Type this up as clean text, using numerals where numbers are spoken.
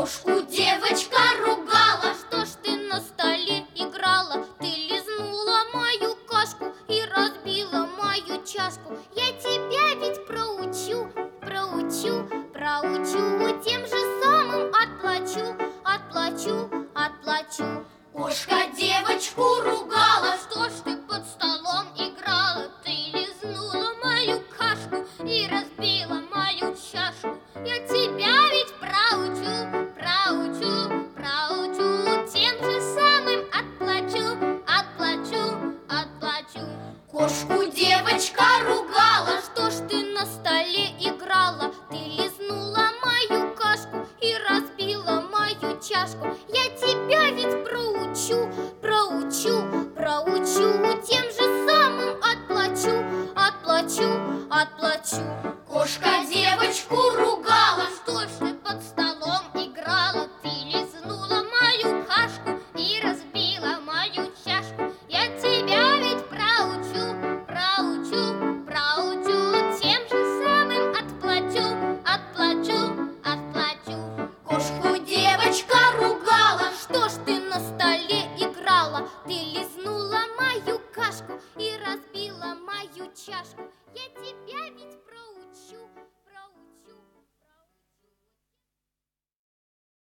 Кошку девочка ругала. Что ж ты на столе играла? Ты лизнула мою кашку и разбила мою чашку. Я тебя ведь проучу, проучу, проучу, тем же самым отплачу, отплачу, отплачу. Кошка девочку ругала. Что ж ты под столом играла? Ты лизнула мою кашку и разбила мою чашку. Я тебя ведь проучу, проучу, проучу, тем же самым отплачу, отплачу, отплачу. Кошку девочка ругала. Что ж ты на столе играла? Ты лизнула мою кашку и разбила мою чашку. Я тебя ведь проучу, проучу, проучу, тем же самым отплачу, отплачу, отплачу. Кошка девочку ругала. Что ж ты под столом играла? Ты лизнула мою кашку и разбила мою чашку. Я тебя ведь проучу, проучу, проучу, тем же самым отплачу, отплачу, отплачу. Кошку девочка ругала. Что ж ты на столе играла? Ты лизнула мою кашку и разбила мою чашку. Я тебя